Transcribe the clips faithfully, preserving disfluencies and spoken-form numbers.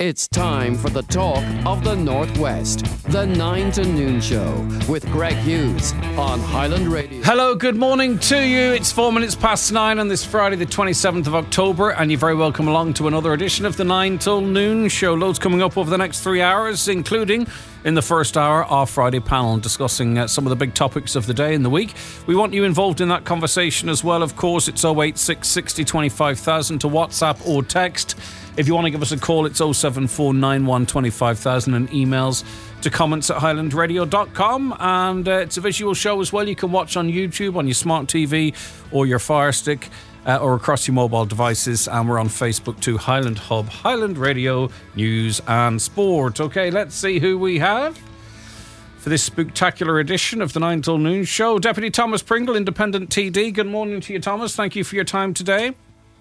It's time for the talk of the Northwest. The nine to noon Show with Greg Hughes on Highland Radio. Hello, good morning to you. It's four minutes past nine on this Friday, the twenty-seventh of October, and you're very welcome along to another edition of the nine till noon Show. Loads coming up over the next three hours, including in the first hour, our Friday panel discussing uh, some of the big topics of the day and the week. We want you involved in that conversation as well. Of course, it's oh eight six, sixty, twenty-five thousand to WhatsApp or text. If you want to give us a call, it's oh seven four nine one, twenty-five thousand, and emails to comments at highland radio dot com. And uh, it's a visual show as well. You can watch on YouTube, on your smart T V or your Fire Stick, uh, or across your mobile devices. And we're on Facebook too, Highland Hub, Highland Radio, News and Sport. Okay, let's see who we have for this spectacular edition of the nine till noon Show. Deputy Thomas Pringle, Independent T D. Good morning to you, Thomas. Thank you for your time today.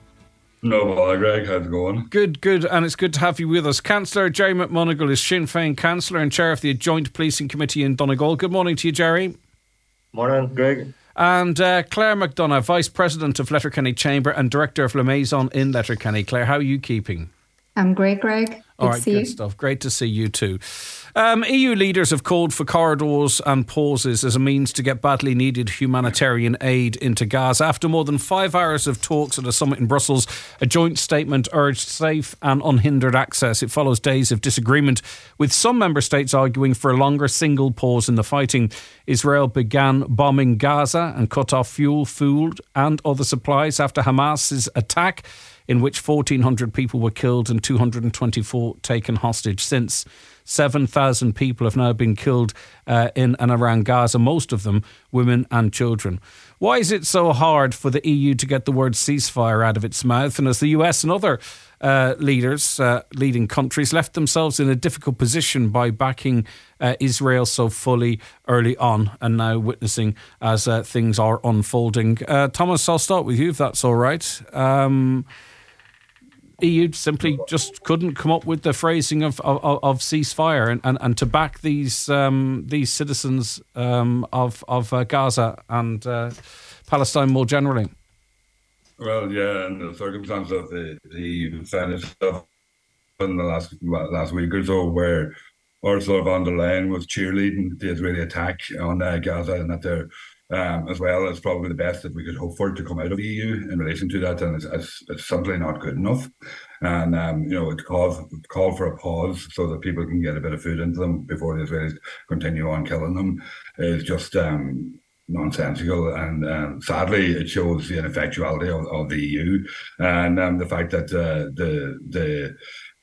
No bother, Greg. How's it going? Good, good, and it's good to have you with us. Councillor Jerry McMonagle is Sinn Féin Councillor and Chair of the Joint Policing Committee in Donegal. Good morning to you, Jerry. Morning, Greg. And uh, Claire McDonough, Vice President of Letterkenny Chamber and Director of La Maison in Letterkenny. Claire, how are you keeping? I'm great, Greg. Good All right, to see good you. stuff. Great to see you too. Um, E U leaders have called for corridors and pauses as a means to get badly needed humanitarian aid into Gaza. After more than five hours of talks at a summit in Brussels, a joint statement urged safe and unhindered access. It follows days of disagreement, with some member states arguing for a longer single pause in the fighting. Israel began bombing Gaza and cut off fuel, food and other supplies after Hamas's attack, in which fourteen hundred people were killed and two hundred twenty-four taken hostage. Since seven thousand people have now been killed uh, in and around Gaza, most of them women and children. Why is it so hard for the E U to get the word ceasefire out of its mouth? And as the U S and other uh, leaders, uh, leading countries, left themselves in a difficult position by backing uh, Israel so fully early on, and now witnessing as uh, things are unfolding. Uh, Thomas, I'll start with you, if that's all right. Um E U simply just couldn't come up with the phrasing of of, of ceasefire and, and, and to back these um, these citizens um, of of uh, Gaza and uh, Palestine more generally. Well, yeah, and the circumstance of the the E U found itself in the last last week or so, where Ursula von der Leyen was cheerleading the Israeli attack on uh, Gaza, and that they're Um, as well as probably the best that we could hope for to come out of the E U in relation to that, and it's, it's, it's simply not good enough. And um, you know, it calls call for a pause so that people can get a bit of food into them before the Israelis continue on killing them is just um, nonsensical, and um, sadly, it shows the ineffectuality of, of the E U and um, the fact that uh, the the.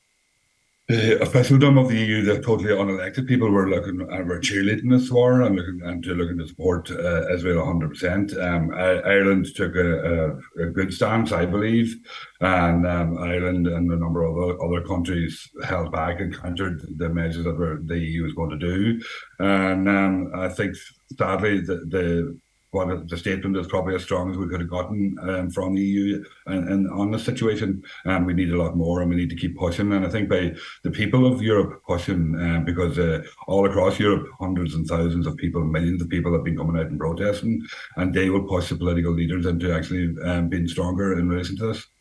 The officialdom of the E U, the totally unelected people, were looking and were cheerleading this war and looking and to looking to support uh, Israel one hundred percent. Um, Ireland took a, a, a good stance, I believe, and um, Ireland and a number of other, other countries held back and countered the measures that were, the E U was going to do. And um, I think, sadly, the, the Well, the statement is probably as strong as we could have gotten um, from the E U and, and on this situation. Um, we need a lot more, and we need to keep pushing. And I think by the people of Europe pushing, um, because uh, all across Europe, hundreds and thousands of people, millions of people have been coming out and protesting, and they will push the political leaders into actually um, being stronger in relation to this.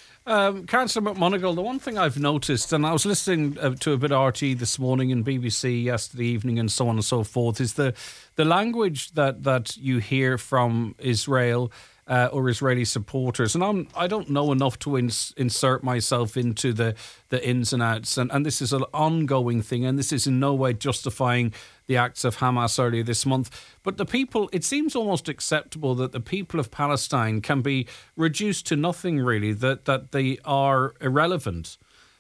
Um, Councillor McMonagle, the one thing I've noticed, and I was listening uh, to a bit of R T this morning and B B C yesterday evening and so on and so forth, is the the language that, that you hear from Israel uh, or Israeli supporters. And I'm, I don't know enough to ins- insert myself into the, the ins and outs. And, and this is an ongoing thing, and this is in no way justifying the acts of Hamas earlier this month. But the people, it seems almost acceptable that the people of Palestine can be reduced to nothing, really, that, that they are irrelevant.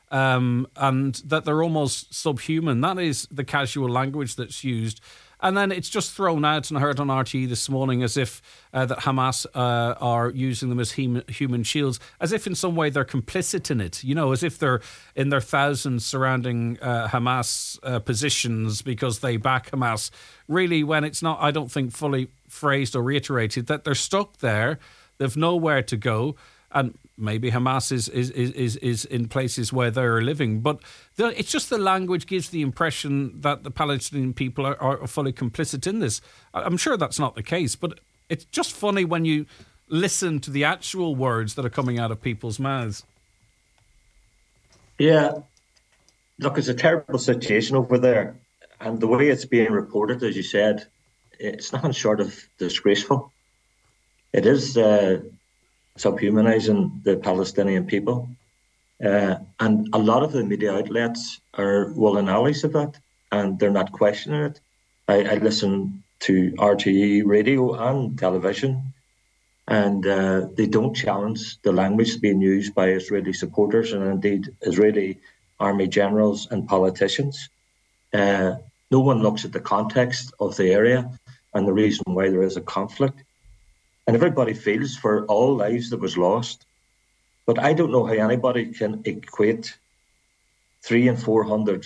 Um, and that they're almost subhuman. That is the casual language that's used. And then it's just thrown out, and I heard on R T E this morning, as if uh, that Hamas uh, are using them as human, human shields, as if in some way they're complicit in it, you know, as if they're in their thousands surrounding uh, Hamas uh, positions because they back Hamas. Really, when it's not, I don't think, fully phrased or reiterated, that they're stuck there, they've nowhere to go. And maybe Hamas is, is, is, is in places where they're living. But the, it's just the language gives the impression that the Palestinian people are, are fully complicit in this. I'm sure that's not the case, but it's just funny when you listen to the actual words that are coming out of people's mouths. Yeah, look, it's a terrible situation over there. And the way it's being reported, as you said, it's nothing short of disgraceful. It is uh, subhumanizing the Palestinian people. Uh, and a lot of the media outlets are willing allies of that, and they're not questioning it. I, I listen to R T E radio and television, and uh, they don't challenge the language being used by Israeli supporters and indeed Israeli army generals and politicians. Uh, no one looks at the context of the area and the reason why there is a conflict. And everybody feels for all lives that was lost. But I don't know how anybody can equate three and four hundred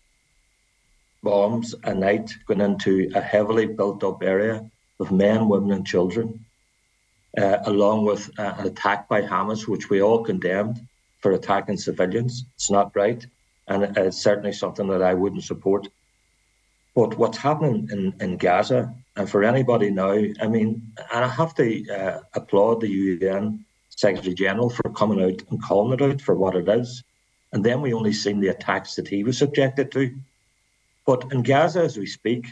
bombs a night going into a heavily built-up area of men, women, and children, uh, along with uh, an attack by Hamas, which we all condemned for attacking civilians. It's not right, and it's certainly something that I wouldn't support. But what's happening in, in Gaza, and for anybody now, I mean, and I have to uh, applaud the U N Secretary General for coming out and calling it out for what it is. And then we only seen the attacks that he was subjected to. But in Gaza, as we speak,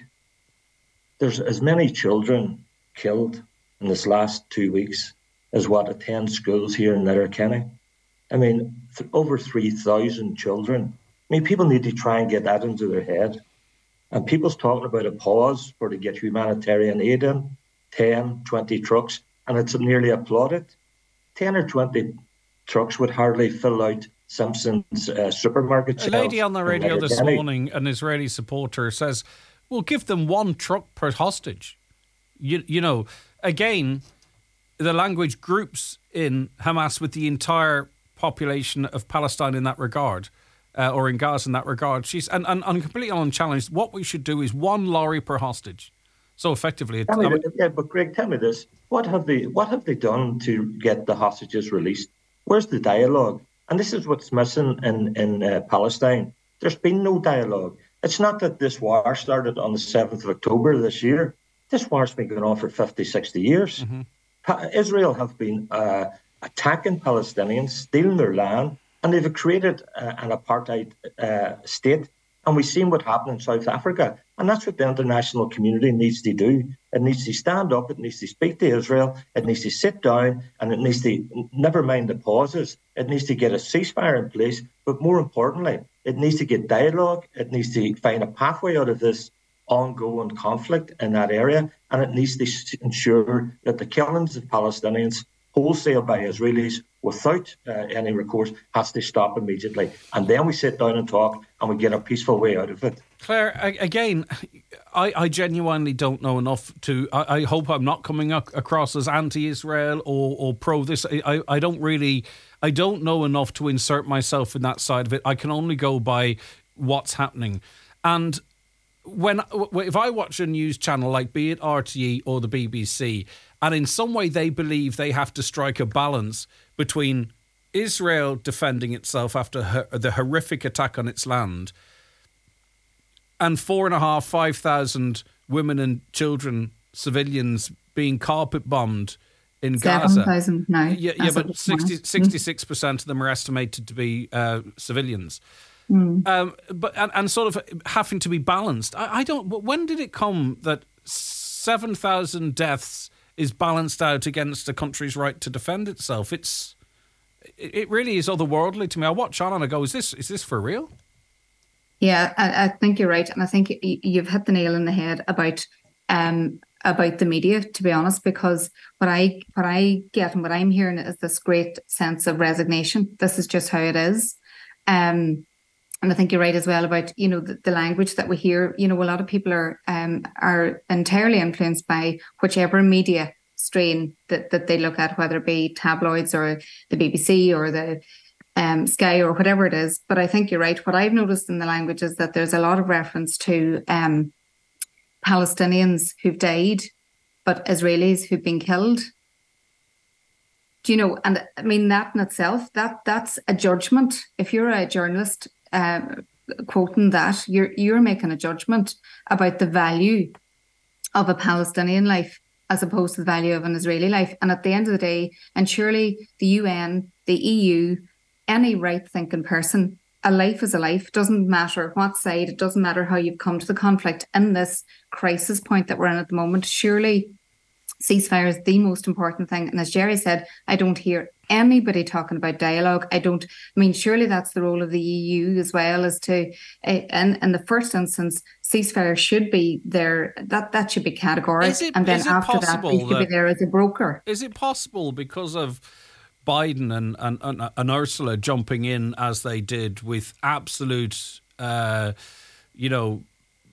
there's as many children killed in this last two weeks as what attend schools here in Letterkenny. I mean, th- over three thousand children. I mean, people need to try and get that into their head. And people's talking about a pause for to get humanitarian aid in, ten, twenty trucks, and it's nearly applauded. ten or twenty trucks would hardly fill out Simpson's uh, supermarket shelves. A lady on the radio this morning, an Israeli supporter, says, we'll give them one truck per hostage. You, you know, again, the language groups in Hamas with the entire population of Palestine in that regard, uh, or in Gaza in that regard. She's and, and, and completely unchallenged. What we should do is one lorry per hostage. So effectively, it, tell me, I mean, yeah, but Greg, tell me this: what have they, what have they done to get the hostages released? Where's the dialogue? And this is what's missing in in uh, Palestine. There's been no dialogue. It's not that this war started on the seventh of October this year. This war's been going on for fifty, sixty years. Mm-hmm. Pa- Israel have been uh, attacking Palestinians, stealing their land, and they've created uh, an apartheid uh, state. And we've seen what happened in South Africa. And that's what the international community needs to do. It needs to stand up, it needs to speak to Israel, it needs to sit down, and it needs to, never mind the pauses, it needs to get a ceasefire in place. But more importantly, it needs to get dialogue, it needs to find a pathway out of this ongoing conflict in that area, and it needs to ensure that the killings of Palestinians wholesale by Israelis without uh, any recourse has to stop immediately. And then we sit down and talk and we get a peaceful way out of it. Claire, again, I, I genuinely don't know enough to... I, I hope I'm not coming across as anti-Israel or, or pro this. I, I don't really... I don't know enough to insert myself in that side of it. I can only go by what's happening. And when if I watch a news channel like, be it R T E or the B B C, and in some way they believe they have to strike a balance between Israel defending itself after her, the horrific attack on its land and four and a half, five thousand women and children, civilians being carpet bombed in Gaza. seven thousand now. Yeah, yeah but sixty, sixty-six percent of them are estimated to be uh, civilians. Mm. Um, but and, and sort of having to be balanced. I, I don't. When did it come that seven thousand deaths is balanced out against a country's right to defend itself? It's it really is otherworldly to me. I watch on and I go, "Is this is this for real?" Yeah, I, I think you're right, and I think you've hit the nail on the head about um about the media. To be honest, because what I what I get and what I'm hearing is this great sense of resignation. This is just how it is. Um. And I think you're right as well about, you know, the, the language that we hear. You know, a lot of people are um, are entirely influenced by whichever media strain that, that they look at, whether it be tabloids or the B B C or the um, Sky or whatever it is. But I think you're right. What I've noticed in the language is that there's a lot of reference to um, Palestinians who've died, but Israelis who've been killed. Do you know? And I mean, that in itself, that that's a judgment. If you're a journalist, Uh, quoting that, you're you're making a judgment about the value of a Palestinian life as opposed to the value of an Israeli life. And at the end of the day, and surely the U N, the E U, any right-thinking person a life is a life. It doesn't matter what side, it doesn't matter how you've come to the conflict. In this crisis point that we're in at the moment, surely ceasefire is the most important thing. And as Jerry said, I don't hear anybody talking about dialogue. I don't, I mean, surely that's the role of the E U as well, as to, uh, in, in the first instance, ceasefire should be there, that, that should be categorical. And then after that, they should that, be there as a broker. Is it possible because of Biden and, and, and, and Ursula jumping in as they did with absolute, uh, you know,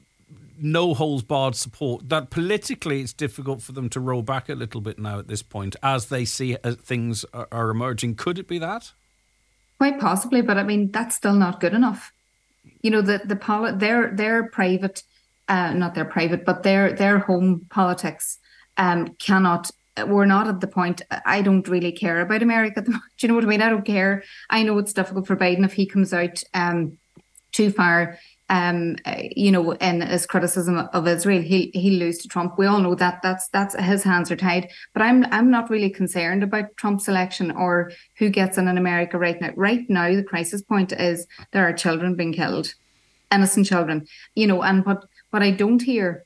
no holds barred support, that politically it's difficult for them to roll back a little bit now at this point as they see uh, things are, are emerging? Could it be that? Quite possibly, but I mean, that's still not good enough. You know, the the poli- their their private, uh, not their private, but their their home politics um, cannot. We're not at the point. I don't really care about America. Do you know what I mean? I don't care. I know it's difficult for Biden if he comes out um, too far. Um, you know, in his criticism of Israel, he he'll lose to Trump. We all know that. That's that's his hands are tied. But I'm I'm not really concerned about Trump's election or who gets in in America right now. Right now, the crisis point is there are children being killed, innocent children. You know, and what what I don't hear.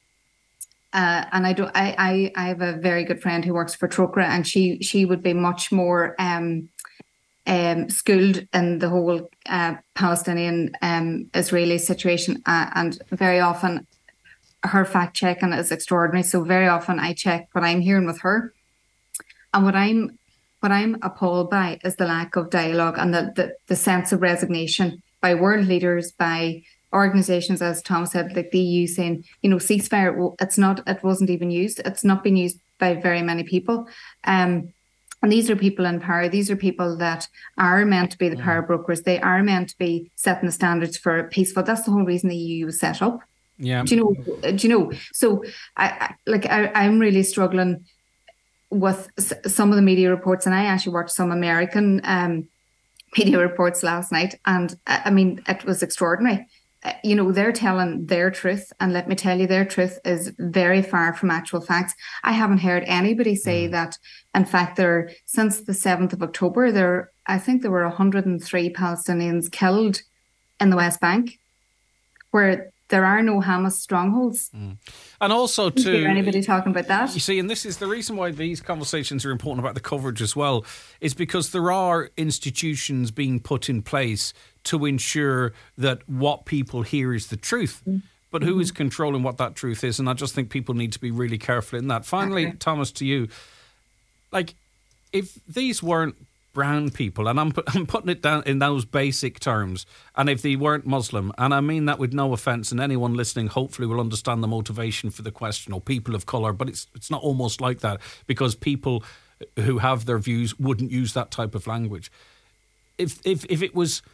Uh, and I do. I, I I have a very good friend who works for Trócaire, and she she would be much more um, um, schooled in the whole uh, Palestinian um, Israeli situation, uh, and very often her fact checking is extraordinary. So very often I check what I'm hearing with her, and what I'm what I'm appalled by is the lack of dialogue and the the, the sense of resignation by world leaders, by organizations, as Tom said, like the E U, saying, you know, ceasefire, it's not, it wasn't even used. It's not been used by very many people. Um, and these are people in power. These are people that are meant to be the power brokers. They are meant to be setting the standards for peaceful. That's the whole reason the E U was set up. Yeah. Do you know? Do you know? So, I, I like, I, I'm really struggling with s- some of the media reports, and I actually watched some American um, media reports last night, and I mean, it was extraordinary. You know, they're telling their truth, and let me tell you, their truth is very far from actual facts. I haven't heard anybody say mm. that. In fact, there since the seventh of October, there I think there were one hundred three Palestinians killed in the West Bank, where there are no Hamas strongholds. Mm. And also, to hear anybody talking about that? You see, and this is the reason why these conversations are important about the coverage as well, is because there are institutions being put in place to ensure that what people hear is the truth. Mm. But who mm-hmm. is controlling what that truth is? And I just think people need to be really careful in that. Finally, okay. Thomas, to you, like, if these weren't brown people, and I'm, I'm putting it down in those basic terms, and if they weren't Muslim, and I mean that with no offence, and anyone listening hopefully will understand the motivation for the question, or people of colour, but it's it's not almost like that, because people who have their views wouldn't use that type of language. If if if it was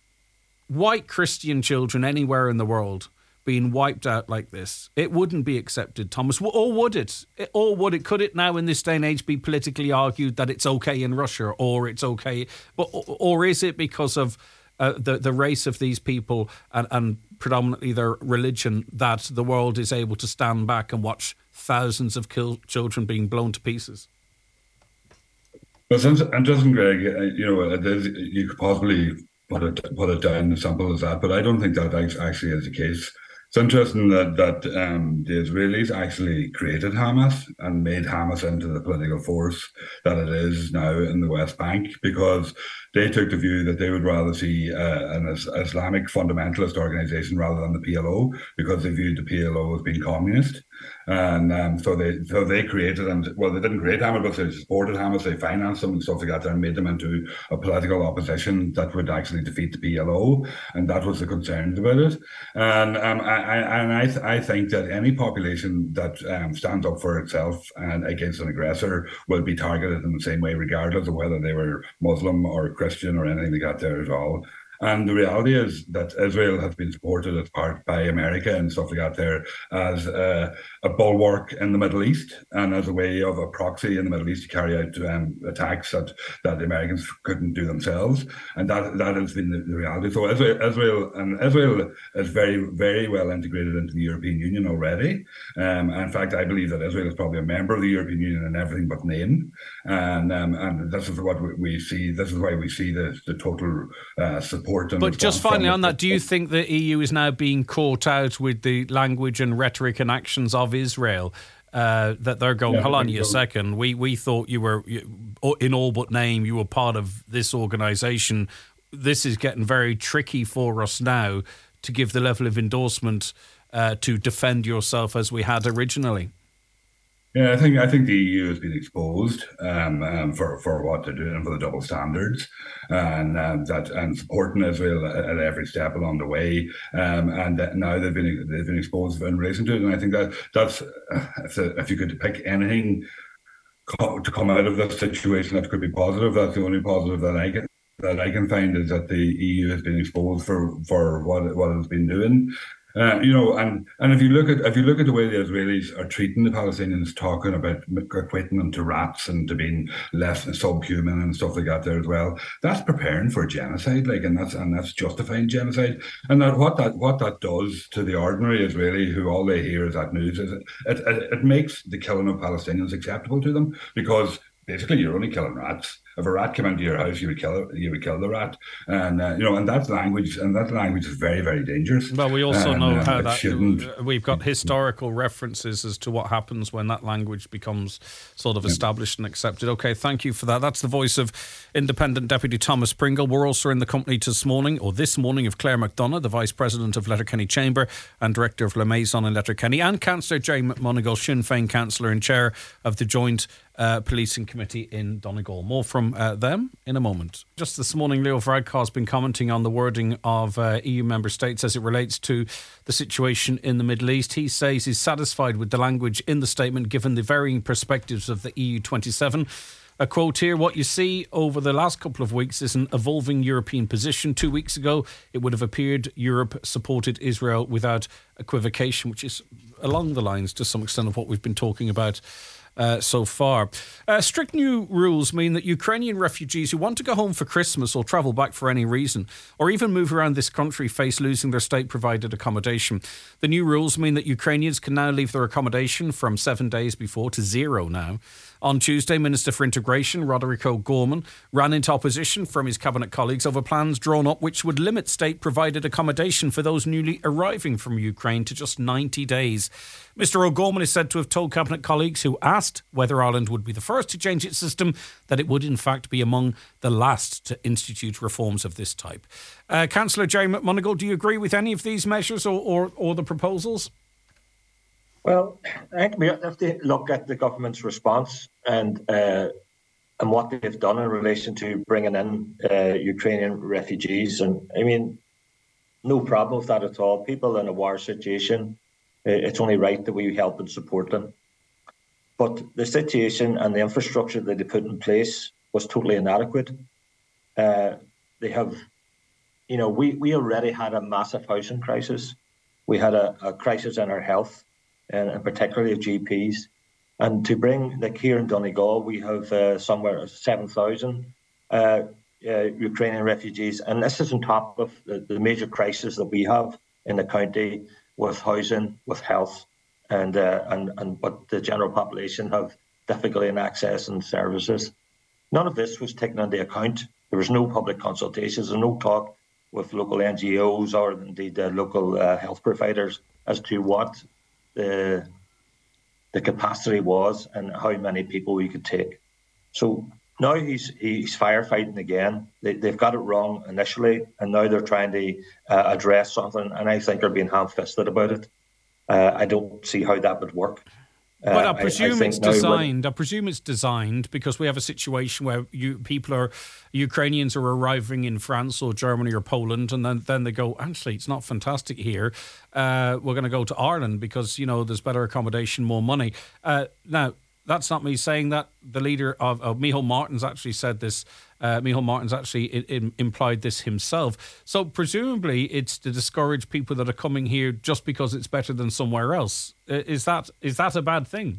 white Christian children anywhere in the world being wiped out like this, it wouldn't be accepted, Thomas. Or would it? Or would it? Could it now in this day and age be politically argued that it's okay in Russia, or it's okay, but or is it because of uh, the the race of these people and, and predominantly their religion that the world is able to stand back and watch thousands of killed children being blown to pieces? Well, since and doesn't Greg, you know, it is, you could possibly put it put it down as simple as that, but I don't think that actually is the case. It's interesting that that um, the Israelis actually created Hamas and made Hamas into the political force that it is now in the West Bank, because they took the view that they would rather see uh, an Islamic fundamentalist organization rather than the P L O, because they viewed the P L O as being communist. And um, so they so they created, and well, they didn't create Hamas, but they supported Hamas, they financed them and stuff like that, and made them into a political opposition that would actually defeat the P L O, and that was the concerns about it. And um, I, I, and I, th- I think that any population that um, stands up for itself and against an aggressor will be targeted in the same way, regardless of whether they were Muslim or Christian or anything like that there at all. And the reality is that Israel has been supported as part by America and stuff like that there as a, a bulwark in the Middle East and as a way of a proxy in the Middle East to carry out um, attacks that, that the Americans couldn't do themselves. And that that has been the, the reality. So Israel, Israel and Israel is very, very well integrated into the European Union already. Um, in fact, I believe that Israel is probably a member of the European Union in everything but name. And um, and this is what we, we see. This is why we see the, the total uh, support support and But just finally on that, do you it. think the E U is now being caught out with the language and rhetoric and actions of Israel? Uh, that they're going, Yeah, hold I on think a so. second, we, we thought you were, you, in all but name, you were part of this organisation. This is getting very tricky for us now to give the level of endorsement uh, to defend yourself as we had originally. Yeah, I think I think the E U has been exposed um, um, for for what they're doing and for the double standards, and um, that and supporting Israel at, at every step along the way. Um, and that now they've been they've been exposed in relation to it. And I think that that's uh, if, the, if you could pick anything co- to come out of this situation that could be positive, that's the only positive that I can that I can find is that the E U has been exposed for for what it, what it's been doing. Uh, you know, and, and if you look at if you look at the way the Israelis are treating the Palestinians, talking about equating them to rats and to being less than subhuman and stuff like that there as well, that's preparing for genocide, like, and that's and that's justifying genocide. And that what that what that does to the ordinary Israeli, who all they hear is that news, is it it, it, it makes the killing of Palestinians acceptable to them, because basically you're only killing rats. If a rat came into your house, you would kill it. You would kill the rat, and uh, you know, and that language, and that language is very, very dangerous. Well, we also and, know um, how it that shouldn't. we've got historical references as to what happens when that language becomes sort of established and accepted. Okay, thank you for that. That's the voice of Independent Deputy Thomas Pringle. We're also in the company this morning, or this morning, of Claire McDonough, the Vice President of Letterkenny Chamber and Director of La Maison in Letterkenny, and Councillor Jay McMonigal, Sinn Féin Councillor and Chair of the Joint Uh, Policing Committee in Donegal. More from uh, them in a moment. Just this morning, Leo Varadkar has been commenting on the wording of uh, E U member states as it relates to the situation in the Middle East. He says he's satisfied with the language in the statement given the varying perspectives of the E U twenty-seven. A quote here: what you see over the last couple of weeks is an evolving European position. Two weeks ago, it would have appeared Europe supported Israel without equivocation, which is along the lines to some extent of what we've been talking about Uh, so far. Uh, strict new rules mean that Ukrainian refugees who want to go home for Christmas or travel back for any reason, or even move around this country, face losing their state-provided accommodation. The new rules mean that Ukrainians can now leave their accommodation from seven days before to zero now. On Tuesday, Minister for Integration, Roderick O'Gorman, ran into opposition from his cabinet colleagues over plans drawn up which would limit state-provided accommodation for those newly arriving from Ukraine to just ninety days. Mister O'Gorman is said to have told cabinet colleagues who asked whether Ireland would be the first to change its system that it would in fact be among the last to institute reforms of this type. Uh, Councillor Jerry McMonigal, do you agree with any of these measures or, or, or the proposals? Well, I think we have to look at the government's response and uh, and what they've done in relation to bringing in uh, Ukrainian refugees. And I mean, no problem with that at all. People in a war situation, it's only right that we help and support them. But the situation and the infrastructure that they put in place was totally inadequate. Uh, they have, you know, we, we already had a massive housing crisis. We had a, a crisis in our health, and, and particularly of G Ps. And to bring, like here in Donegal, we have uh, somewhere seven thousand uh, uh, Ukrainian refugees. And this is on top of the, the major crisis that we have in the county with housing, with health, and uh, and and what the general population have difficulty in accessing services. None of this was taken into account. There was no public consultations and no talk with local N G Os or indeed uh, local uh, health providers as to what the the capacity was and how many people we could take. So now he's he's firefighting again. They, they've got it wrong initially, and now they're trying to uh, address something, and I think they're being ham-fisted about it. Uh, I don't see how that would work. Uh, but I presume I, I it's designed. I presume it's designed because we have a situation where you people are Ukrainians are arriving in France or Germany or Poland, and then, then they go, actually, it's not fantastic here. Uh, we're going to go to Ireland because you know there's better accommodation, more money. Uh, now. That's not me saying that. The leader of, of Micheál Martin's actually said this. Uh, Micheál Martin's actually in, in, implied this himself. So presumably it's to discourage people that are coming here just because it's better than somewhere else. Is that is that a bad thing?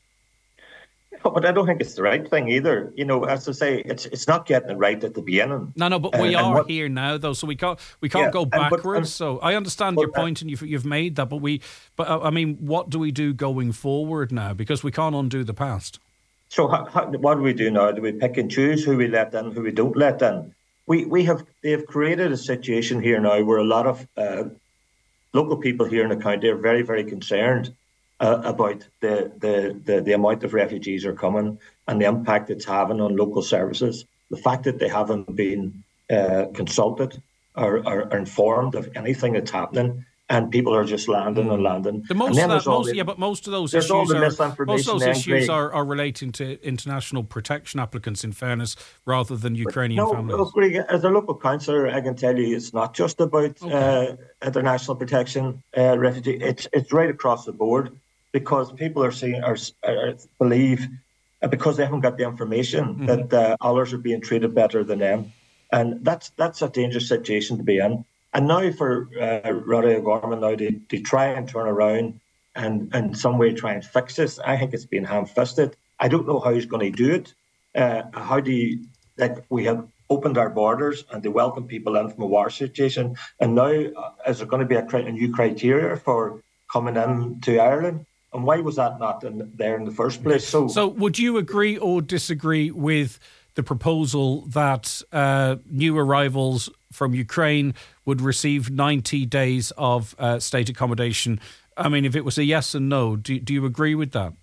But I don't think it's the right thing either. You know, as I say, it's it's not getting it right at the beginning. No, no, but we and, are and what, here now, though, so we can't we can't yeah, go backwards. And, but, and, so I understand but, your point, and you've you've made that. But we, but uh, I mean, what do we do going forward now? Because we can't undo the past. So how, how, what do we do now? Do we pick and choose who we let in, who we don't let in? we we have they have created a situation here now where a lot of uh, local people here in the county are very, very concerned uh, about the, the, the, the amount of refugees are coming and the impact it's having on local services. The fact that they haven't been uh, consulted or, or, or informed of anything that's happening, and people are just landing mm. and landing. The most and then of that, most, the, yeah, but most of those issues issues are most of those issues are, are, are relating to international protection applicants, in fairness, rather than Ukrainian no, families. Look, as a local councillor, I can tell you it's not just about okay. uh, international protection, uh, refugee. It's it's right across the board, because people are seeing or, or believe uh, because they haven't got the information mm-hmm. that uh, others are being treated better than them, and that's that's a dangerous situation to be in. And now for uh, Roddy O'Gorman now to, to try and turn around and in some way try and fix this, I think it's been ham-fisted. I don't know how he's going to do it. Uh, how do you, like, we have opened our borders and they welcome people in from a war situation, and now uh, is there going to be a, a new criteria for coming in to Ireland? And why was that not in, there in the first place? So, so would you agree or disagree with the proposal that uh, new arrivals from Ukraine would receive ninety days of uh, state accommodation? I mean, if it was a yes and no, do, do you agree with that?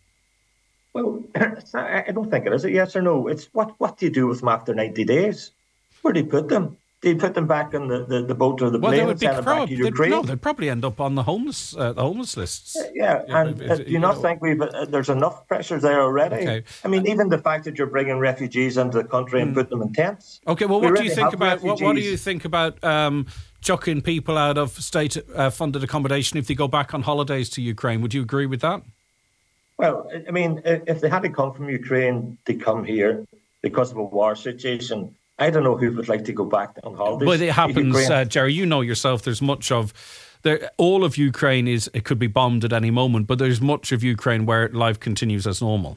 Well, it's not, I don't think it is a yes or no. It's what, what do you do with them after ninety days? Where do you put them? Do you put them back in the, the, the boat or the well, plane would and be send them back to Ukraine? No, they'd probably end up on the homeless uh, the homeless lists. Uh, yeah, yeah, and uh, do you, you not know. think we've uh, there's enough pressures there already? Okay. I mean, even the fact that you're bringing refugees into the country and mm. putting them in tents. Okay, well, what do you think about what, what do you think about um, chucking people out of state-funded uh, accommodation if they go back on holidays to Ukraine? Would you agree with that? Well, I mean, if they had to come from Ukraine to come here because of a war situation, I don't know who would like to go back on holidays. But it happens, uh, Jerry, you know yourself, there's much of... There, all of Ukraine is, it could be bombed at any moment, but there's much of Ukraine where life continues as normal.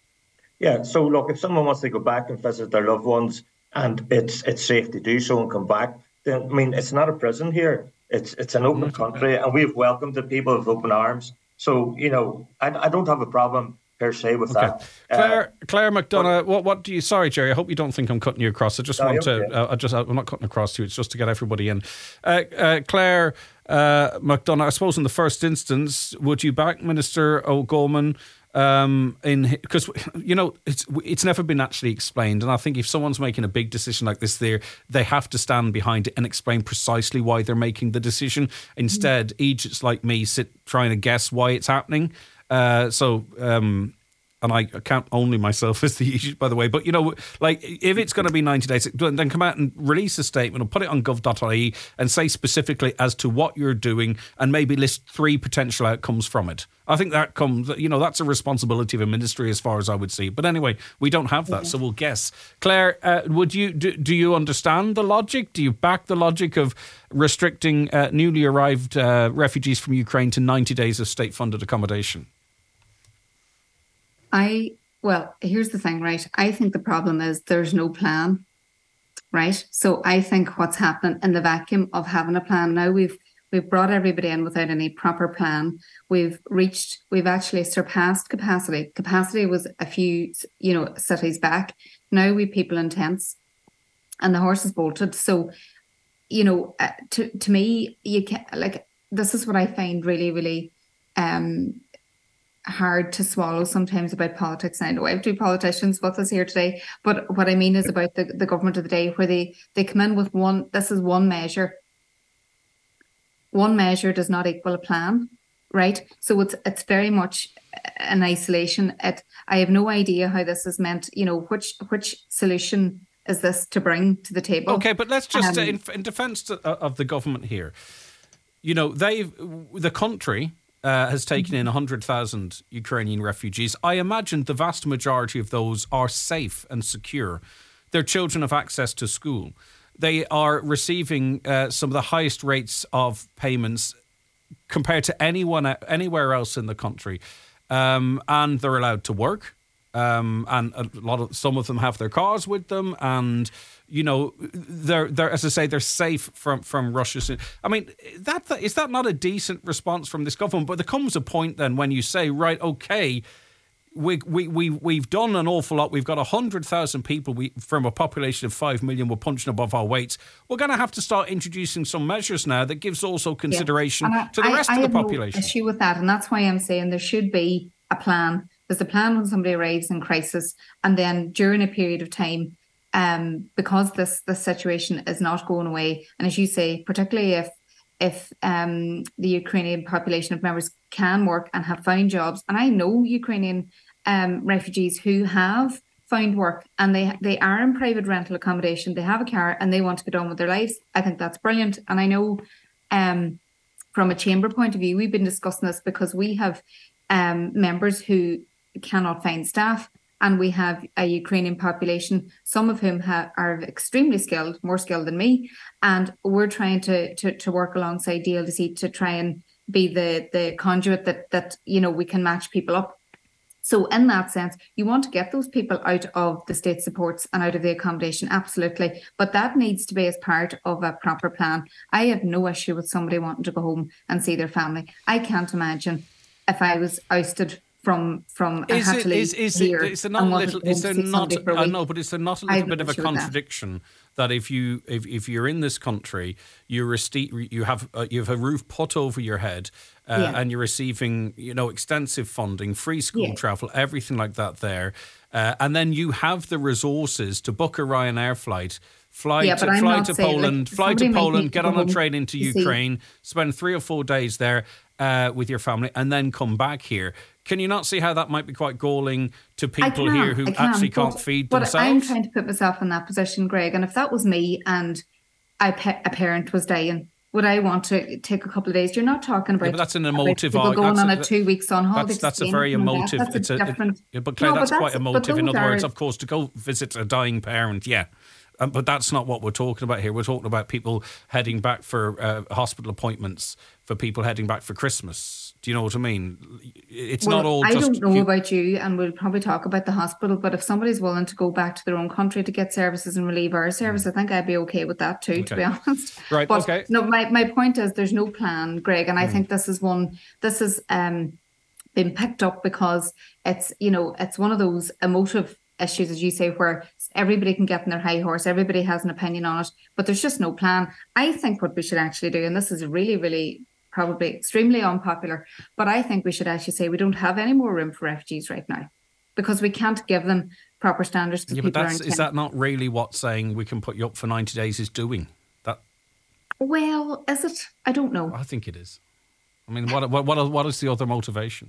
Yeah, so look, if someone wants to go back and visit their loved ones and it's it's safe to do so and come back, then, I mean, it's not a prison here. It's it's an open country, and we've welcomed the people with open arms. So, you know, I, I don't have a problem per se with okay. that. Claire, uh, Claire McDonough, what what do you? Sorry, Jerry. I hope you don't think I'm cutting you across. I just no, want to. Okay. Uh, I just. I'm not cutting across you. It's just to get everybody in. Uh, uh, Claire uh, McDonough. I suppose in the first instance, would you back Minister O'Gorman? Um, in because you know it's it's never been actually explained, and I think if someone's making a big decision like this, there they have to stand behind it and explain precisely why they're making the decision. Instead, mm. idiots like me sit trying to guess why it's happening. Uh, so, um, and I count only myself as the issue, by the way, but you know, like if it's going to be ninety days, then come out and release a statement or put it on gov dot I E and say specifically as to what you're doing and maybe list three potential outcomes from it. I think that comes, you know, that's a responsibility of a ministry as far as I would see. But anyway, we don't have that, okay. So we'll guess. Claire, uh, would you do, do you understand the logic? Do you back the logic of restricting uh, newly arrived uh, refugees from Ukraine to ninety days of state-funded accommodation? I, well, here's the thing, right? I think the problem is there's no plan, right? So I think what's happening in the vacuum of having a plan now, we've we've brought everybody in without any proper plan. We've reached, we've actually surpassed capacity. Capacity was a few, you know, cities back. Now we people in tents and the horse is bolted. So, you know, uh, to, to me, you can't, like, this is what I find really, really, um, hard to swallow sometimes about politics. And I know I have two politicians with us here today, but what I mean is about the, the government of the day, where they, they come in with one, this is one measure. One measure does not equal a plan, right? So it's it's very much an isolation. It, I have no idea how this is meant, you know, which which solution is this to bring to the table? Okay, but let's just, um, uh, in, in defence of the government here, you know, they've, the country... Uh, has taken in one hundred thousand Ukrainian refugees. I imagine the vast majority of those are safe and secure. Their children have access to school. They are receiving uh, some of the highest rates of payments compared to anyone anywhere else in the country. Um, and they're allowed to work. Um, and a lot of some of them have their cars with them, and you know they're they're as I say they're safe from from Russia. I mean, that is that not a decent response from this government? But there comes a point then when you say, right, okay, we, we, we, we've done an awful lot. We've got one hundred thousand people we, from a population of five million. We're punching above our weights. We're going to have to start introducing some measures now that gives also consideration yeah. I, to the rest I, of I the population. I have no issue with that. And that's why I'm saying there should be a plan. There's a plan when somebody arrives in crisis. And then during a period of time, um, because this, this situation is not going away. And as you say, particularly if if um, the Ukrainian population of members can work and have found jobs. And I know Ukrainian um, refugees who have found work and they they are in private rental accommodation, they have a car and they want to get on with their lives. I think that's brilliant. And I know um, from a chamber point of view, we've been discussing this because we have um, members who cannot find staff. And we have a Ukrainian population, some of whom ha- are extremely skilled, more skilled than me. And we're trying to to, to work alongside D L D C to try and be the, the conduit that, that, you know, we can match people up. So in that sense, you want to get those people out of the state supports and out of the accommodation, absolutely. But that needs to be as part of a proper plan. I have no issue with somebody wanting to go home and see their family. I can't imagine if I was ousted from from I is had it, to leave is, is here it, is there not a little, is there not, I know, but is there not a little bit of a contradiction that. that if you if, if you're in this country, you receive you have uh, you have a roof put over your head, uh, yeah. and you're receiving, you know, extensive funding, free school yeah. travel, everything like that there, uh, and then you have the resources to book a Ryanair flight. Fly yeah, to fly to saying, Poland, like, fly to Poland, get on a train into Ukraine, see. spend three or four days there uh, with your family, and then come back here. Can you not see how that might be quite galling to people can, here who can, actually but, can't feed but themselves? I'm trying to put myself in that position, Greg, and if that was me and I pe- a parent was dying, would I want to take a couple of days? You're not talking about, yeah, but that's an emotive people going that's on a, a two weeks on holiday. That's, that's a very emotive. That. That's it's a a different. It, but Claire, no, that's, but that's quite emotive. In other are, words, of course, to go visit a dying parent, yeah. Um, but that's not what we're talking about here. We're talking about people heading back for uh, hospital appointments, for people heading back for Christmas. Do you know what I mean? It's well, not all I just... I don't know you, about you, and we'll probably talk about the hospital, but if somebody's willing to go back to their own country to get services and relieve our service, mm. I think I'd be okay with that too, okay. to be honest. Right, but okay. No, my, my point is there's no plan, Greg, and I mm. think this is one... This is... Um, been picked up because it's, you know, it's one of those emotive issues, as you say, where everybody can get in their high horse, everybody has an opinion on it, but there's just no plan. I think what we should actually do, and this is really, really probably extremely unpopular, but I think we should actually say we don't have any more room for refugees right now because we can't give them proper standards. Yeah, but that's, is that not really what saying we can put you up for ninety days is doing? That. Well, is it? I don't know. I think it is. I mean, what what what what is the other motivation?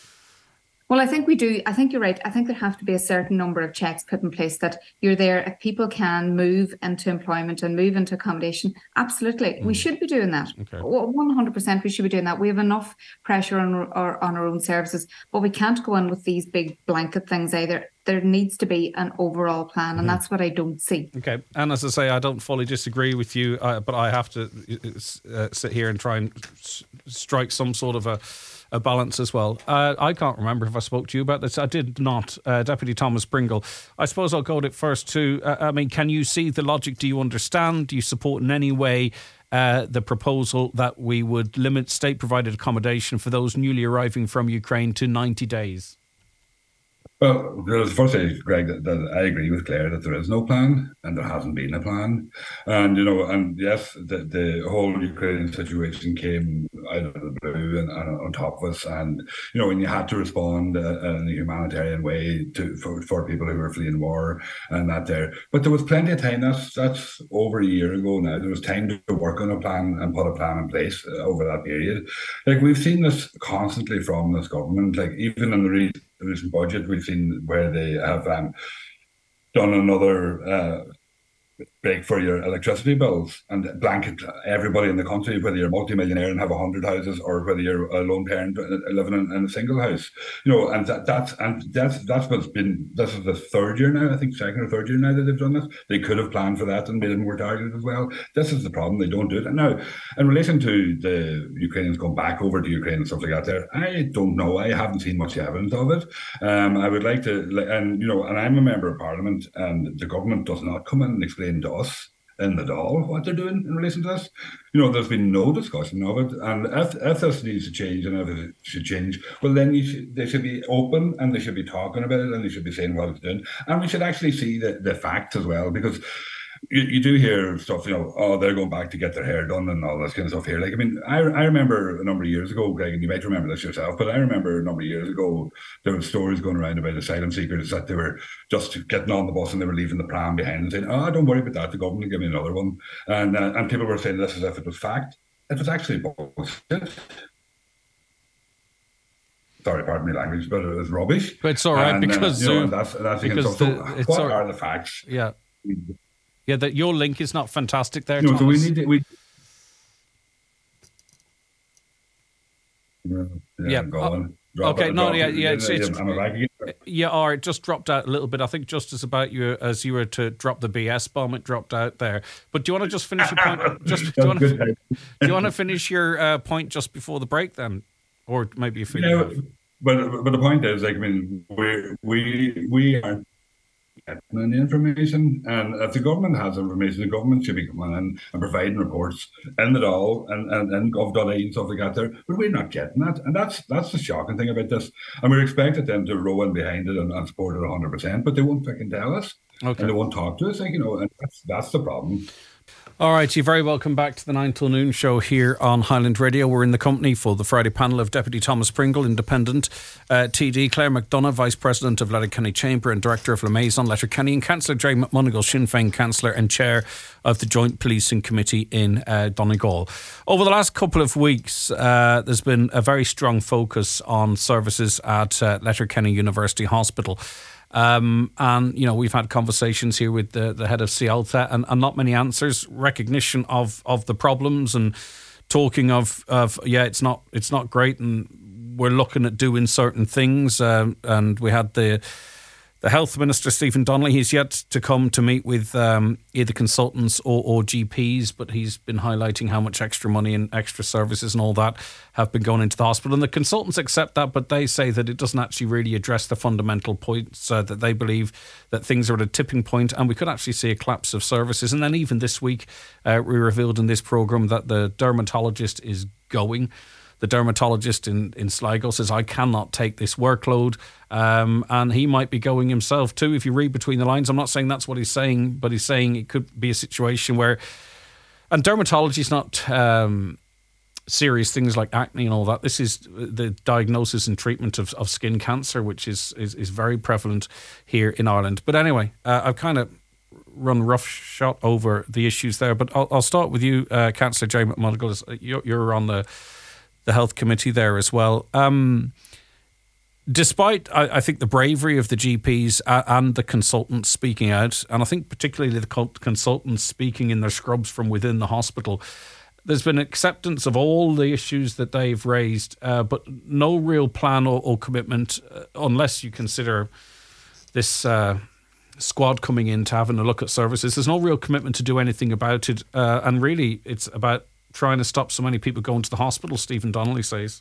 Well, I think we do. I think you're right. I think there have to be a certain number of checks put in place that you're there. If people can move into employment and move into accommodation, absolutely. Mm. We should be doing that. Okay. one hundred percent we should be doing that. We have enough pressure on our, on our own services, but we can't go in with these big blanket things either. There needs to be an overall plan, and mm. that's what I don't see. Okay. And as I say, I don't fully disagree with you, uh, but I have to uh, sit here and try and s- strike some sort of a A balance as well. Uh, I can't remember if I spoke to you about this. I did not. Uh, Deputy Thomas Pringle. I suppose I'll go at it first too. Uh, I mean, can you see the logic? Do you understand? Do you support in any way uh, the proposal that we would limit state-provided accommodation for those newly arriving from Ukraine to ninety days? Well, there's first thing, Greg, that, that I agree with Claire that there is no plan and there hasn't been a plan. And, you know, and yes, the, the whole Ukrainian situation came out of the blue and, and on top of us. And, you know, when you had to respond uh, in a humanitarian way to for, for people who were fleeing war and that there. But there was plenty of time. That's, that's over a year ago now. There was time to work on a plan and put a plan in place uh, over that period. Like, we've seen this constantly from this government, like even in the re- recent budget, we've seen where they have um, done another uh, break for your electricity bills and blanket everybody in the country, whether you're a multi-millionaire and have a hundred houses or whether you're a lone parent living in, in a single house, you know, and that, that's and that's that's what's been. This is the third year now, I think, second or third year now that they've done this. They could have planned for that and made it more targeted as well. This is the problem; they don't do it. And now, in relation to the Ukrainians going back over to Ukraine and stuff like that, there, I don't know. I haven't seen much evidence of it. Um, I would like to, and you know, and I'm a member of Parliament, and the government does not come in and explain to us in the Dáil what they're doing in relation to this. You know, there's been no discussion of it, and if, if this needs to change and if it should change, well, then you should, they should be open and they should be talking about it and they should be saying what it's doing, and we should actually see the, the facts as well, because you, you do hear stuff, you know, oh, they're going back to get their hair done and all this kind of stuff here. Like, I mean, I, I remember a number of years ago, Greg, and you might remember this yourself, but I remember a number of years ago, there were stories going around about asylum seekers that they were just getting on the bus and they were leaving the pram behind and saying, oh, don't worry about that, the government will give me another one. And, uh, and people were saying this as if it was fact. It was actually bullshit. Sorry, pardon me language, but it was rubbish. But it's all right, and, because uh, you know, uh, that's, that's because so, the, it's what all, are the facts? Yeah. Yeah, that your link is not fantastic there, no, Thomas. so we need to, we, yeah, Yeah. go on. Drop okay, it, no, drop yeah, it. yeah, it's, it's I'm a rag yeah, or it just dropped out a little bit. I think just as about you as you were to drop the B S bomb, it dropped out there. But do you want to just finish your point? Just do you want to, do you want to finish your uh, point just before the break then, or maybe you feel? Yeah, but but the point is, like, I mean, we we we aren't getting the information, and if the government has information, the government should be coming in and providing reports in the Dáil and and and Gov.ie and stuff like that there. But we're not getting that, and that's that's the shocking thing about this. And we're expected them to row in behind it and, and support it one hundred percent, but they won't fucking tell us, okay. and they won't talk to us, like, you know, and that's that's the problem. All right, you're very welcome back to the nine till noon show here on Highland Radio. We're in the company for the Friday panel of Deputy Thomas Pringle, Independent, uh, T D Claire McDonough, Vice President of Letterkenny Chamber and Director of Liaison Letterkenny, and Councillor Dre McMonagle, Sinn Féin Councillor and Chair of the Joint Policing Committee in uh, Donegal. Over the last couple of weeks, uh, there's been a very strong focus on services at uh, Letterkenny University Hospital. Um, and, you know, we've had conversations here with the, the head of CIALTA and, and not many answers, recognition of, of the problems and talking of, of, yeah, it's not it's not great and we're looking at doing certain things. Um, and we had the the Health Minister, Stephen Donnelly. He's yet to come to meet with um, either consultants or, or G Ps, but he's been highlighting how much extra money and extra services and all that have been going into the hospital. And the consultants accept that, but they say that it doesn't actually really address the fundamental points, uh, that they believe that things are at a tipping point and we could actually see a collapse of services. And then even this week, uh, we revealed in this programme that the dermatologist is going. The dermatologist in, in Sligo says, I cannot take this workload. Um, and he might be going himself too, if you read between the lines. I'm not saying that's what he's saying, but he's saying it could be a situation where... And dermatology is not um, serious things like acne and all that. This is the diagnosis and treatment of, of skin cancer, which is, is, is very prevalent here in Ireland. But anyway, uh, I've kind of run roughshod over the issues there. But I'll, I'll start with you, uh, Councillor Dre McMonagle. You're, you're on the... the health committee there as well. Um, despite, I, I think, the bravery of the G Ps and the consultants speaking out, and I think particularly the consultants speaking in their scrubs from within the hospital, there's been acceptance of all the issues that they've raised, uh, but no real plan or, or commitment, uh, unless you consider this uh, squad coming in to having a look at services. There's no real commitment to do anything about it, uh, and really it's about trying to stop so many people going to the hospital, Stephen Donnelly says.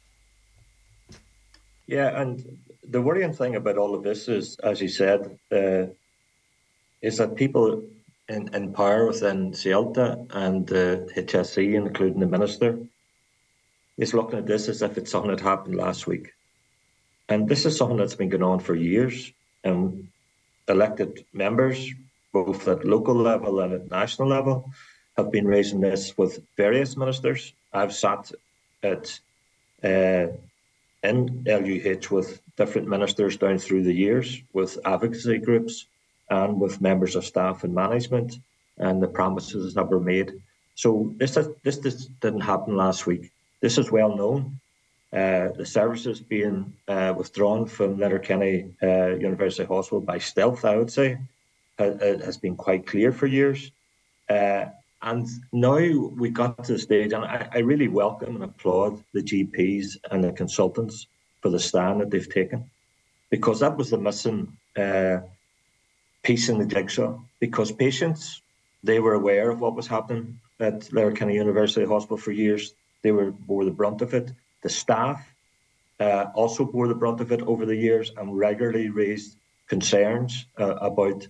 Yeah, and the worrying thing about all of this is, as you said, uh, is that people in, in power within CIALTA and the uh, H S E, including the Minister, is looking at this as if it's something that happened last week. And this is something that's been going on for years. And elected members, both at local level and at national level, have been raising this with various ministers. I've sat at uh, in L U H with different ministers down through the years, with advocacy groups and with members of staff and management, and the promises that were made. So this this, this didn't happen last week. This is well known. Uh, the services being uh, withdrawn from Letterkenny uh, University Hospital by stealth, I would say, has, has been quite clear for years. Uh, And now we got to the stage, and I, I really welcome and applaud the G Ps and the consultants for the stand that they've taken, because that was the missing uh, piece in the jigsaw. Because patients, they were aware of what was happening at Letterkenny University Hospital for years. They were bore the brunt of it. The staff uh, also bore the brunt of it over the years and regularly raised concerns uh, about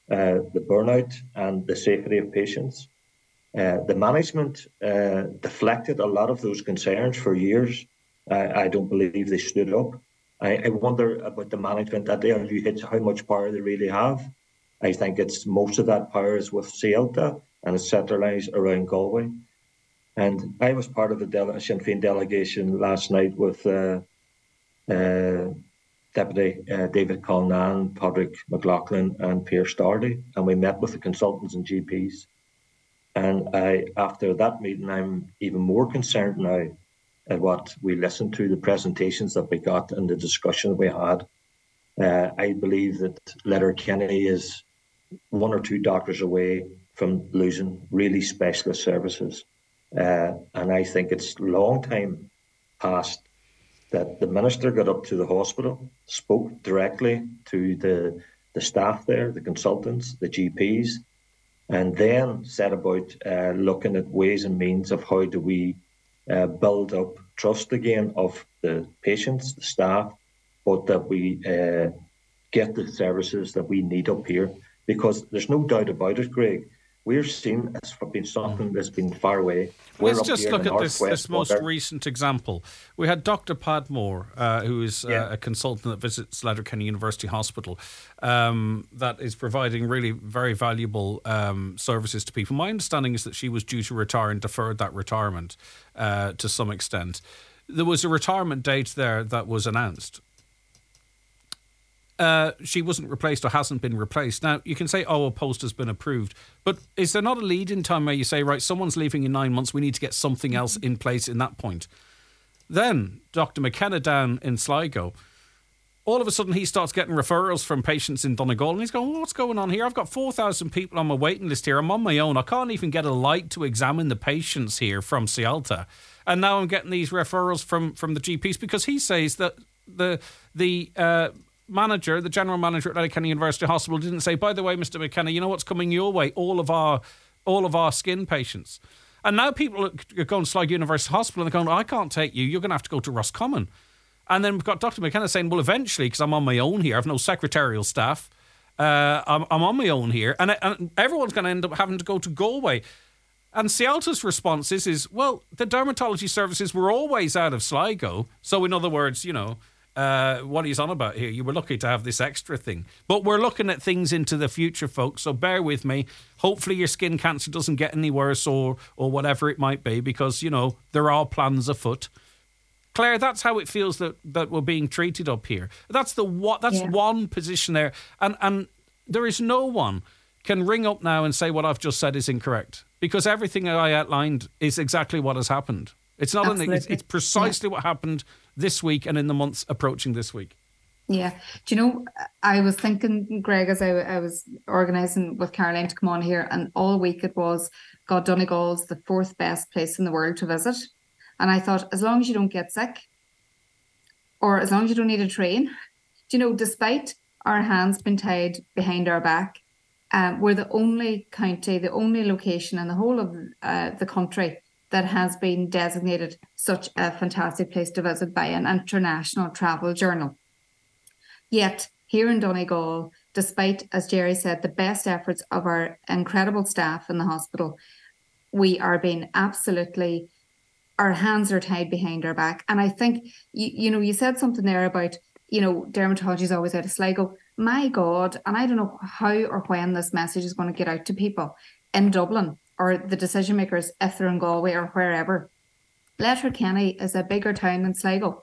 uh, the burnout and the safety of patients. Uh, the management uh, deflected a lot of those concerns for years. Uh, I don't believe they stood up. I, I wonder about the management at the L U H, how much power they really have. I think it's most of that power is with Síolta and it's centralised around Galway. And I was part of the dele- Sinn Féin delegation last night with uh, uh, Deputy uh, David Colnan, Padraig McLaughlin and Pierce Doherty, and we met with the consultants and G Ps. And I, after that meeting, I'm even more concerned now at what we listened to, the presentations that we got and the discussion we had. Uh, I believe that Letterkenny is one or two doctors away from losing really specialist services. Uh, and I think it's a long time past that the minister got up to the hospital, spoke directly to the, the staff there, the consultants, the G Ps, and then set about uh, looking at ways and means of how do we uh, build up trust again of the patients, the staff, but that we uh, get the services that we need up here. Because there's no doubt about it, Greg, we're seen as being something that's been far away. We're Let's just look at this, this most border. recent example. We had Doctor Padmore, uh, who is uh, yeah. a consultant that visits Letterkenny University Hospital, um, that is providing really very valuable um, services to people. My understanding is that she was due to retire and deferred that retirement uh, to some extent. There was a retirement date there that was announced. Uh, she wasn't replaced or hasn't been replaced. Now, you can say, oh, a post has been approved. But is there not a lead-in time where you say, right, someone's leaving in nine months, we need to get something else in place in that point? Then Doctor McKenna down in Sligo, all of a sudden he starts getting referrals from patients in Donegal, and he's going, well, what's going on here? I've got four thousand people on my waiting list here. I'm on my own. I can't even get a light to examine the patients here from Síolta. And now I'm getting these referrals from, from the G Ps because he says that the... the uh, manager, the general manager at Letterkenny University Hospital, didn't say, by the way, Mister McKenna, you know what's coming your way? All of our all of our skin patients. And now people are going to Sligo University Hospital and they're going, I can't take you, you're going to have to go to Roscommon. And then we've got Doctor McKenna saying, well, eventually, because I'm on my own here, I've no secretarial staff, uh, I'm, I'm on my own here, and, and everyone's going to end up having to go to Galway. And Síolta's response is, is, well, the dermatology services were always out of Sligo. So in other words, you know, Uh, what he's on about here. You were lucky to have this extra thing. But we're looking at things into the future, folks, so bear with me. Hopefully your skin cancer doesn't get any worse or or whatever it might be, because, you know, there are plans afoot. Claire, that's how it feels that, that we're being treated up here. That's the what that's yeah. one position there. And and there is no one can ring up now and say what I've just said is incorrect, because everything I outlined is exactly what has happened. It's not an, it's, it's precisely yeah. what happened this week and in the months approaching this week. Yeah. Do you know, I was thinking, Greg, as I, I was organising with Caroline to come on here, and all week it was, God, Donegal's the fourth best place in the world to visit. And I thought, as long as you don't get sick, or as long as you don't need a train, do you know, despite our hands being tied behind our back, um, we're the only county, the only location in the whole of uh, the country that has been designated such a fantastic place to visit by an international travel journal. Yet, here in Donegal, despite, as Jerry said, the best efforts of our incredible staff in the hospital, we are being absolutely, our hands are tied behind our back. And I think, you, you know, you said something there about, you know, dermatology is always out of Sligo. My God, and I don't know how or when this message is going to get out to people in Dublin, or the decision makers, if they're in Galway or wherever. Letterkenny is a bigger town than Sligo.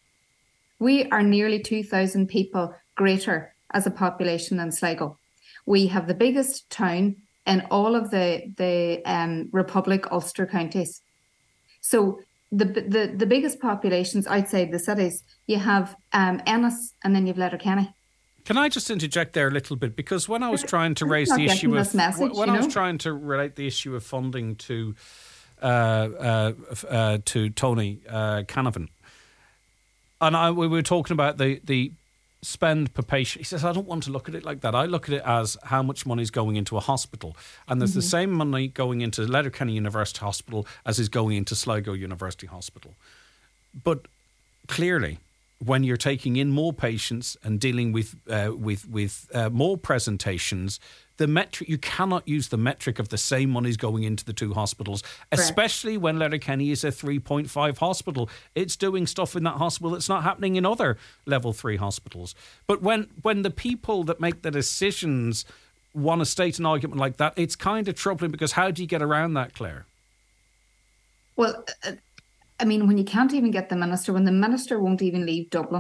We are nearly two thousand people greater as a population than Sligo. We have the biggest town in all of the, the um, Republic Ulster counties. So the, the, the biggest populations outside the cities, you have um, Ennis and then you have Letterkenny. Can I just interject there a little bit? Because when I was trying to raise the issue of message, when I was know? trying to relate the issue of funding to uh, uh, uh, to Tony uh, Canavan, and I, we were talking about the the spend per patient. He says, I don't want to look at it like that. I look at it as how much money is going into a hospital, and there's mm-hmm. the same money going into Letterkenny University Hospital as is going into Sligo University Hospital. But clearly, when you're taking in more patients and dealing with uh, with with uh, more presentations, the metric you cannot use the metric of the same money's going into the two hospitals, especially when Letterkenny is a three point five hospital. It's doing stuff in that hospital that's not happening in other level three hospitals. But when when the people that make the decisions want to state an argument like that, it's kind of troubling, because how do you get around that, Claire? Well, uh, I mean, when you can't even get the minister, when the minister won't even leave Dublin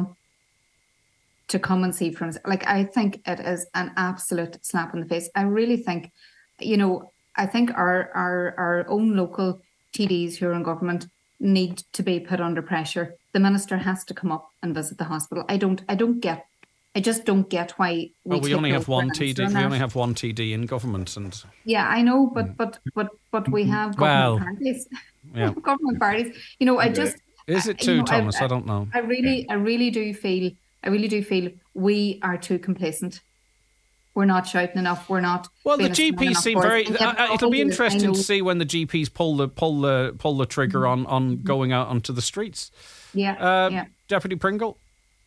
to come and see for himself, like, I think it is an absolute slap in the face. I really think, you know, I think our our our own local T Ds who are in government need to be put under pressure. The minister has to come up and visit the hospital. I don't, I don't get, I just don't get why we. Well, we only have one T D. We only have one T D in government, and yeah, I know, but but but but we have government well, parties. Yeah. Government parties. You know, I just is it too, you know, Thomas? I, I, I don't know. I really, I really do feel, I really do feel we are too complacent. We're not shouting enough. We're not. Well, the G Ps seem very. Uh, it'll be interesting to see when the G Ps pull the pull the pull the trigger mm-hmm. on on going out onto the streets. Yeah. Uh, yeah. Deputy Pringle.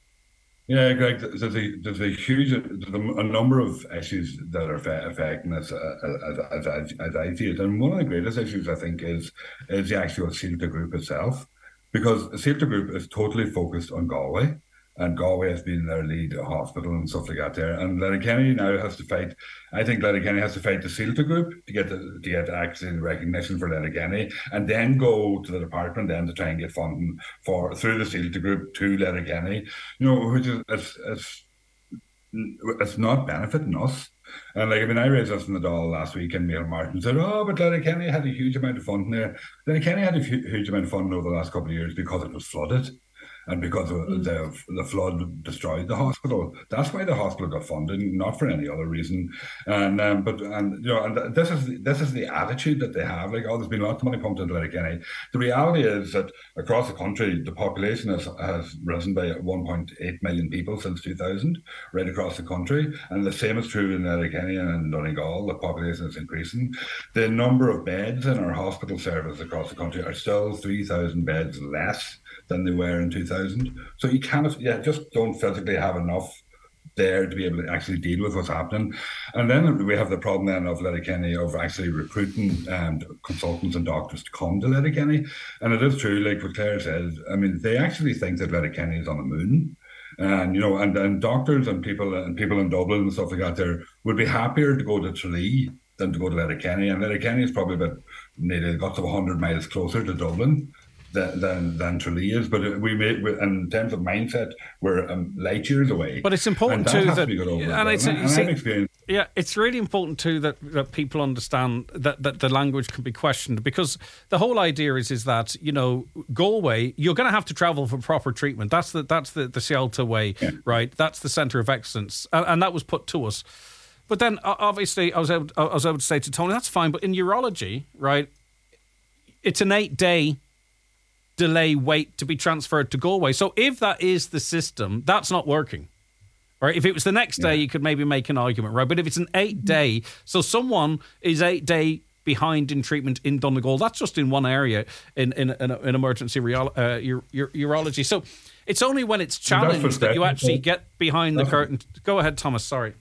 Yeah, Greg, there's a, there's a huge, there's a number of issues that are affecting us as, as, as, as I see it. And one of the greatest issues, I think, is is the actual Síolta Group itself. Because the Síolta Group is totally focused on Galway. And Galway has been their lead hospital and stuff like that there. And Letterkenny now has to fight, I think Letterkenny has to fight the Síolta Group to get the, to get actually recognition for Letterkenny, and then go to the department then to try and get funding for through the Síolta Group to Letterkenny. You know, which is it's, it's, it's not benefiting us. And like, I mean, I raised this in the Dáil last week, and Neil Martin said, oh, but Letterkenny had a huge amount of funding there. Letterkenny had a huge amount of funding over the last couple of years because it was flooded. And because of the, the flood destroyed the hospital. That's why the hospital got funded, not for any other reason. And um, but and you know, and this is this is the attitude that they have. Like, oh, there's been lots of money pumped into Letterkenny. The reality is that across the country, the population has, has risen by one point eight million people since two thousand, right across the country. And the same is true in Letterkenny and in Donegal. The population is increasing. The number of beds in our hospital service across the country are still three thousand beds less than they were in two thousand. So you cannot, yeah, just don't physically have enough there to be able to actually deal with what's happening. And then we have the problem then of Letterkenny of actually recruiting um, consultants and doctors to come to Letterkenny. And it is true, like what Claire says, I mean, they actually think that Letterkenny is on the moon. And, you know, and, and doctors and people and people in Dublin and stuff like that there would be happier to go to Tralee than to go to Letterkenny. And Letterkenny is probably about nearly got to one hundred miles closer to Dublin than than, than Tralee is, but we made in terms of mindset, we're um, light years away. But it's important and that too has that, to be got over and, well. it's, and, and see, I've experienced. Yeah, it's really important too that, that people understand that, that the language can be questioned, because the whole idea is is that, you know, Galway, you're going to have to travel for proper treatment. That's the that's the the Síolta way, yeah. right? That's the centre of excellence, and, and that was put to us. But then obviously I was able I was able to say to Tony, that's fine, but in urology, right, it's an eight day delay wait to be transferred to Galway. So if that is the system, that's not working. Right? If it was the next day, yeah. you could maybe make an argument, right? But if it's an eight day, so someone is eight day behind in treatment in Donegal, that's just in one area in in, in, in emergency reolo- uh, ur- ur- urology. So it's only when it's challenged that you actually get behind the curtain. Go ahead, Thomas. Sorry.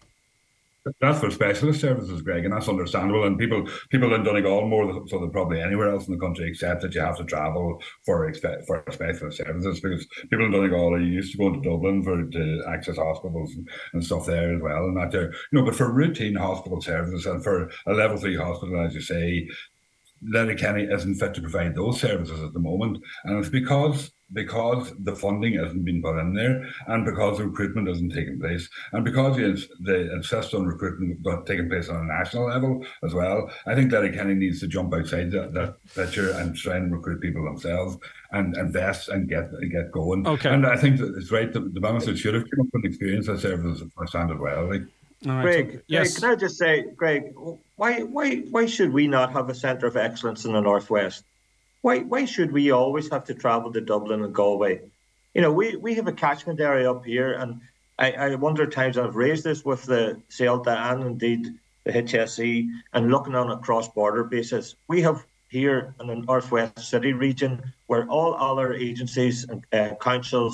That's for specialist services, Greg, and that's understandable. And people people in Donegal more so than probably anywhere else in the country accept that you have to travel for for specialist services, because people in Donegal are used to going to Dublin for to access hospitals and, and stuff there as well. And that there, you know, but for routine hospital services and for a level three hospital, as you say, Letterkenny isn't fit to provide those services at the moment, and it's because. because the funding isn't being put in there, and because the recruitment isn't taking place, and because they insist on recruitment taking place on a national level as well. I think Letterkenny needs to jump outside that, that picture and try and recruit people themselves and invest and get get going. Okay. And I think that it's right, the, the minister should have come up with experience that services firsthand as well. Like, right. Greg, yes. Greg, can I just say, Greg, why why why should we not have a centre of excellence in the Northwest? Why why should we always have to travel to Dublin and Galway? You know, we, we have a catchment area up here, and I, I wonder at times, and I've raised this with the Síolta and indeed the H S E, and looking on a cross-border basis. We have here in the Northwest City region, where all other agencies and uh, councils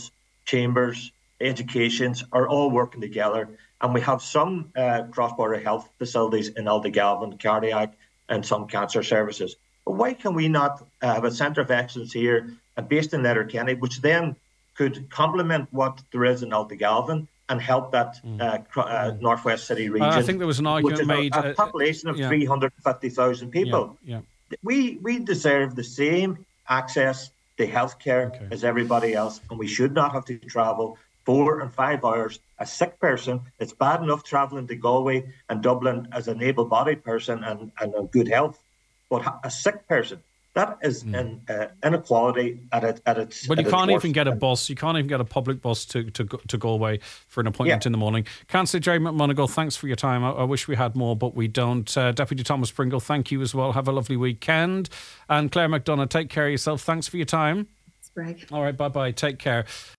chambers, educations are all working together. And we have some uh, cross-border health facilities in Aldegalvin, Cardiac, and some cancer services. But why can we not uh, have a centre of excellence here uh, based in Letterkenny, which then could complement what there is in Aldegalvin and help that mm. uh, uh, Northwest City region? Uh, I think there was an argument made. A, a population of uh, yeah. three hundred fifty thousand people. Yeah, yeah. We, we deserve the same access to healthcare okay. as everybody else, and we should not have to travel four and five hours. A sick person, it's bad enough travelling to Galway and Dublin as an able-bodied person and, and in good health, but a sick person, that is mm. an uh, inequality at, it, at its But you at can't its even get a bus. You can't even get a public bus to to, to Galway for an appointment yeah. in the morning. Councillor Gerry McMonagle, thanks for your time. I, I wish we had more, but we don't. Uh, Deputy Thomas Pringle, thank you as well. Have a lovely weekend. And Claire McDonough, take care of yourself. Thanks for your time. Greg. All right, bye-bye. Take care.